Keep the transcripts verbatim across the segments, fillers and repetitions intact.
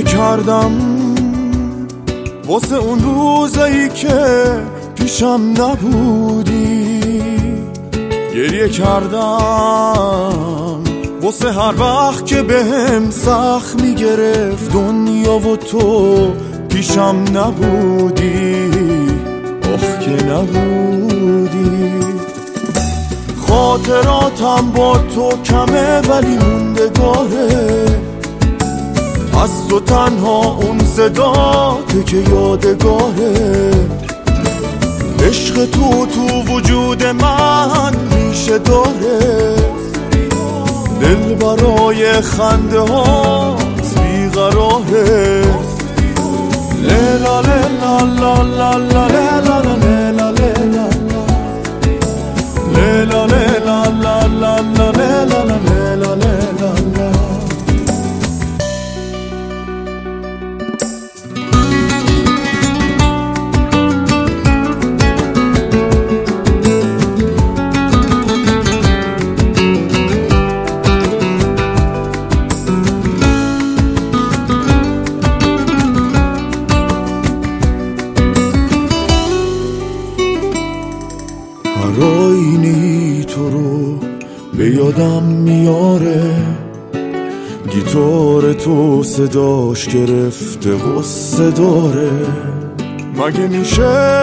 کردم واسه اون روزایی که پیشم نبودی، گریه کردم واسه هر وقت که بهم سخت میگرفت دنیا و تو پیشم نبودی، آخ که نبودی. خاطراتم با تو کمه ولی موندگاره، از تو تنها اون صداته که یادگاره. عشق تو تو وجود من میشه داره، دل برای خنده هاست بیقراره. لیلا لیلا لا لا لا لیلا لیلا لیلا لیلا لیلا لا لا لا لیلا لیلا لیلا. هر آینی تو رو به یادم میاره، گیتار تو صداش گرفته غصه داره. مگه میشه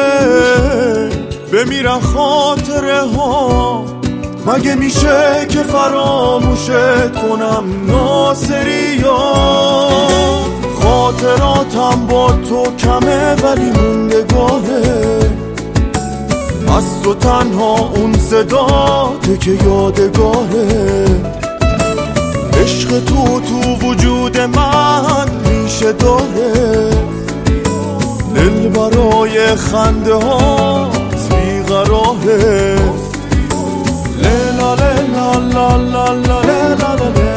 بمیرن خاطره ها، مگه میشه که فراموشت کنم ناصریا. خاطراتم با تو کمه ولی موندگاره، از تو تنها اون صداته که یادگاره. عشق تو تو وجود من میشه داره، دل برای خنده هاست بیقراره. لیلا لیلا لا لا لا لیلا لیلا